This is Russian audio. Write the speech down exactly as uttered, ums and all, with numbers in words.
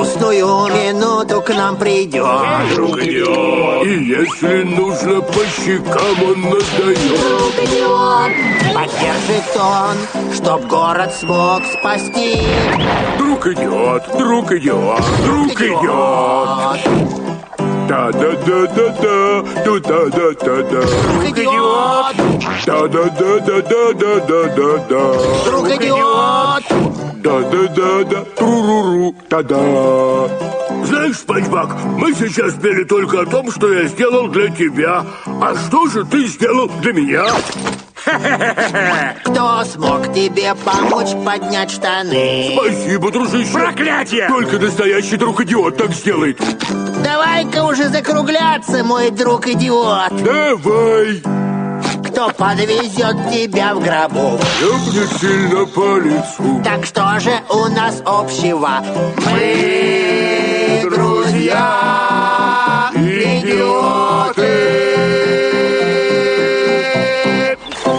грустную минуту к нам придет. Друг идиот. И если нужно, по щекам он надает. Друг идиот. Поддержит он, чтоб город смог спасти. Друг идиот, друг идиот, друг идиот. Да-да-да-да-да, ту-да-да-да-да. Друг идиот. Да-да-да-да-да-да-да-да. Друг идиот. Да-да-да-да, тру-ру-ру, та-да. Знаешь, Спанчбок, мы сейчас пели только о том, что я сделал для тебя. А что же ты сделал для меня? Кто смог тебе помочь поднять штаны? Спасибо, дружище. Проклятие! Только настоящий друг-идиот так сделает. Давай-ка уже закругляться, мой друг-идиот. Давай. Кто подвезет тебя в гробу? Шлепнет сильно по лицу. Так что же у нас общего? Мы